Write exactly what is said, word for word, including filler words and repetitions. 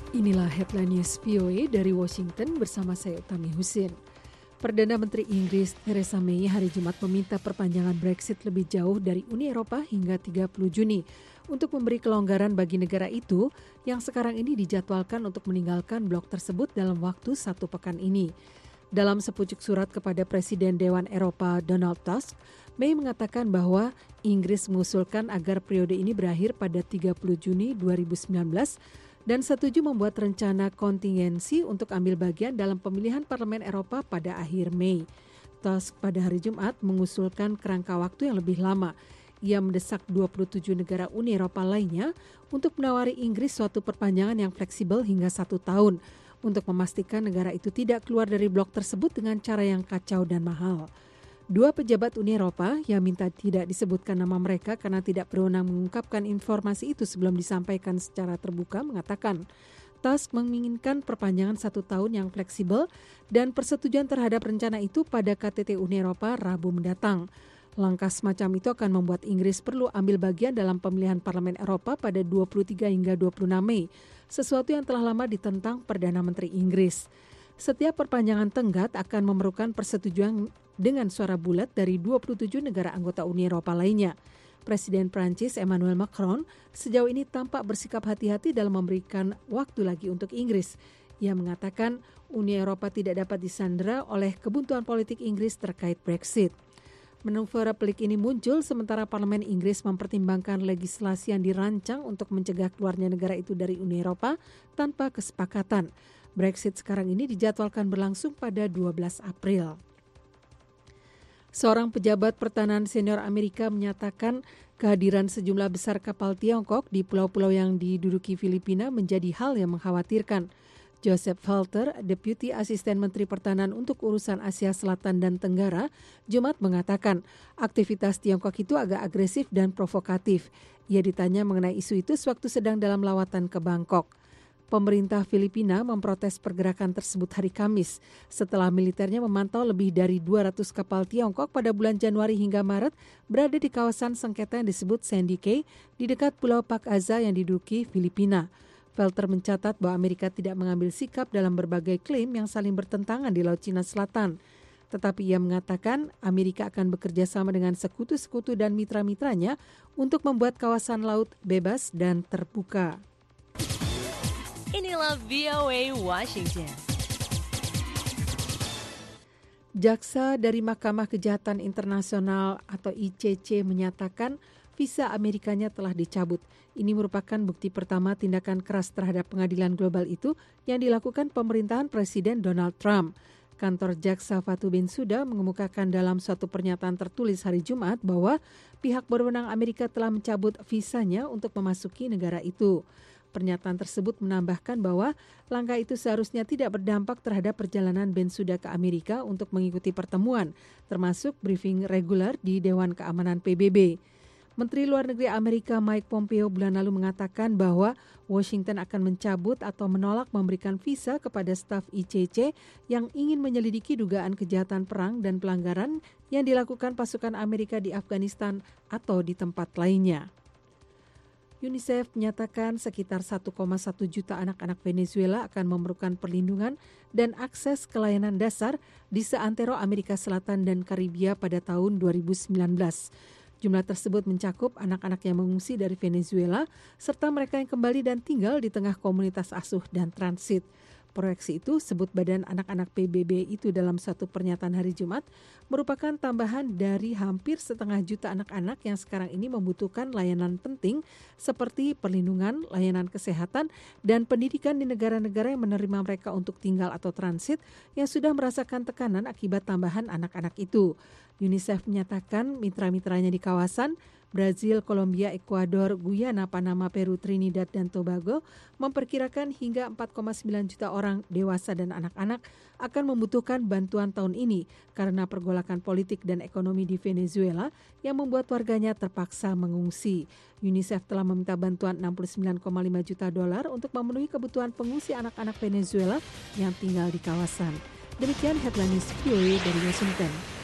Inilah headline news V O A dari Washington bersama saya Utami Husin. Perdana Menteri Inggris Theresa May hari Jumat meminta perpanjangan Brexit lebih jauh dari Uni Eropa hingga tiga puluh Juni untuk memberi kelonggaran bagi negara itu yang sekarang ini dijadwalkan untuk meninggalkan blok tersebut dalam waktu satu pekan ini. Dalam sepucuk surat kepada Presiden Dewan Eropa Donald Tusk, May mengatakan bahwa Inggris mengusulkan agar periode ini berakhir pada tiga puluh Juni dua ribu sembilan belas dan setuju membuat rencana kontingensi untuk ambil bagian dalam pemilihan Parlemen Eropa pada akhir Mei. Tusk pada hari Jumat mengusulkan kerangka waktu yang lebih lama. Ia mendesak dua puluh tujuh negara Uni Eropa lainnya untuk menawari Inggris suatu perpanjangan yang fleksibel hingga satu tahun untuk memastikan negara itu tidak keluar dari blok tersebut dengan cara yang kacau dan mahal. Dua pejabat Uni Eropa yang minta tidak disebutkan nama mereka karena tidak berwenang mengungkapkan informasi itu sebelum disampaikan secara terbuka mengatakan Tusk menginginkan perpanjangan satu tahun yang fleksibel dan persetujuan terhadap rencana itu pada K T T Uni Eropa Rabu mendatang. Langkah semacam itu akan membuat Inggris perlu ambil bagian dalam pemilihan Parlemen Eropa pada dua puluh tiga hingga dua puluh enam Mei, sesuatu yang telah lama ditentang Perdana Menteri Inggris. Setiap perpanjangan tenggat akan memerlukan persetujuan dengan suara bulat dari dua puluh tujuh negara anggota Uni Eropa lainnya. Presiden Prancis Emmanuel Macron sejauh ini tampak bersikap hati-hati dalam memberikan waktu lagi untuk Inggris. Ia mengatakan Uni Eropa tidak dapat disandera oleh kebuntuan politik Inggris terkait Brexit. Manuver pelik ini muncul sementara Parlemen Inggris mempertimbangkan legislasi yang dirancang untuk mencegah keluarnya negara itu dari Uni Eropa tanpa kesepakatan. Brexit sekarang ini dijadwalkan berlangsung pada dua belas April. Seorang pejabat pertahanan senior Amerika menyatakan kehadiran sejumlah besar kapal Tiongkok di pulau-pulau yang diduduki Filipina menjadi hal yang mengkhawatirkan. Joseph Falter, Deputi Asisten Menteri Pertahanan untuk Urusan Asia Selatan dan Tenggara, Jumat mengatakan aktivitas Tiongkok itu agak agresif dan provokatif. Ia ditanya mengenai isu itu sewaktu sedang dalam lawatan ke Bangkok. Pemerintah Filipina memprotes pergerakan tersebut hari Kamis setelah militernya memantau lebih dari dua ratus kapal Tiongkok pada bulan Januari hingga Maret berada di kawasan sengketa yang disebut Sandy Cay di dekat Pulau Pak Azza yang diduduki Filipina. Felter mencatat bahwa Amerika tidak mengambil sikap dalam berbagai klaim yang saling bertentangan di Laut Cina Selatan. Tetapi ia mengatakan Amerika akan bekerja sama dengan sekutu-sekutu dan mitra-mitranya untuk membuat kawasan laut bebas dan terbuka. Inilah V O A Washington. Jaksa dari Mahkamah Kejahatan Internasional atau I C C menyatakan visa Amerikanya telah dicabut. Ini merupakan bukti pertama tindakan keras terhadap pengadilan global itu yang dilakukan pemerintahan Presiden Donald Trump. Kantor Jaksa Fatou Bensouda mengemukakan dalam suatu pernyataan tertulis hari Jumat bahwa pihak berwenang Amerika telah mencabut visanya untuk memasuki negara itu. Pernyataan tersebut menambahkan bahwa langkah itu seharusnya tidak berdampak terhadap perjalanan Bensouda ke Amerika untuk mengikuti pertemuan, termasuk briefing reguler di Dewan Keamanan P B B. Menteri Luar Negeri Amerika Mike Pompeo bulan lalu mengatakan bahwa Washington akan mencabut atau menolak memberikan visa kepada staf I C C yang ingin menyelidiki dugaan kejahatan perang dan pelanggaran yang dilakukan pasukan Amerika di Afghanistan atau di tempat lainnya. UNICEF menyatakan sekitar satu koma satu juta anak-anak Venezuela akan memerlukan perlindungan dan akses ke layanan dasar di seantero Amerika Selatan dan Karibia pada tahun dua ribu sembilan belas. Jumlah tersebut mencakup anak-anak yang mengungsi dari Venezuela serta mereka yang kembali dan tinggal di tengah komunitas asuh dan transit. Proyeksi itu, sebut Badan Anak-anak P B B itu dalam satu pernyataan hari Jumat, merupakan tambahan dari hampir setengah juta anak-anak yang sekarang ini membutuhkan layanan penting seperti perlindungan, layanan kesehatan, dan pendidikan di negara-negara yang menerima mereka untuk tinggal atau transit yang sudah merasakan tekanan akibat tambahan anak-anak itu. UNICEF menyatakan mitra-mitranya di kawasan Brazil, Kolombia, Ekuador, Guyana, Panama, Peru, Trinidad, dan Tobago memperkirakan hingga empat koma sembilan juta orang dewasa dan anak-anak akan membutuhkan bantuan tahun ini karena pergolakan politik dan ekonomi di Venezuela yang membuat warganya terpaksa mengungsi. UNICEF telah meminta bantuan enam puluh sembilan koma lima juta dolar untuk memenuhi kebutuhan pengungsi anak-anak Venezuela yang tinggal di kawasan. Demikian headline news V O A dari Washington.